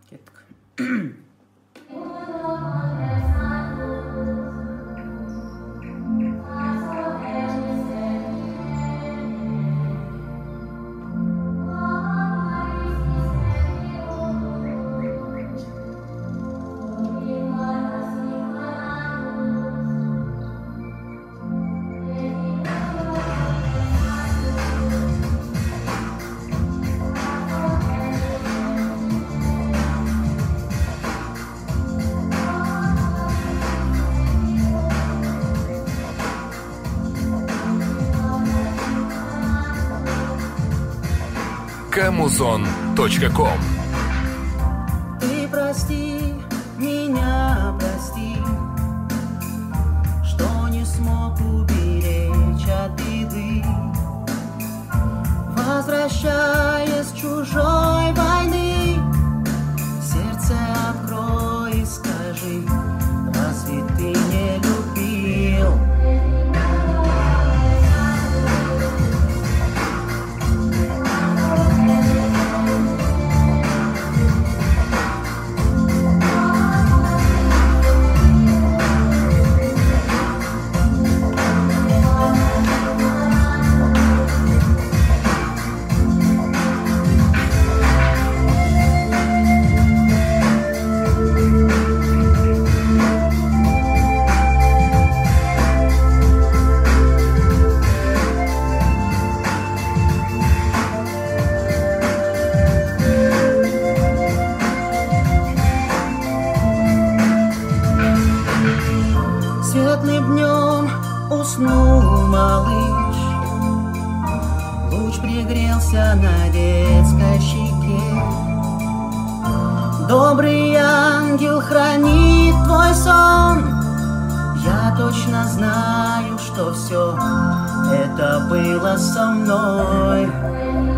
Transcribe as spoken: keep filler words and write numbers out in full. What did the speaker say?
Кетік. Камузон точка ком. Ты прости, меня прости, что не смог уберечь от беды. Возвращаясь с чужой войны, сердце открой и скажи, разве ты не любил? Светлым днем уснул малыш, луч пригрелся на детской щеке. Добрый ангел хранит твой сон, я точно знаю, что все это было со мной.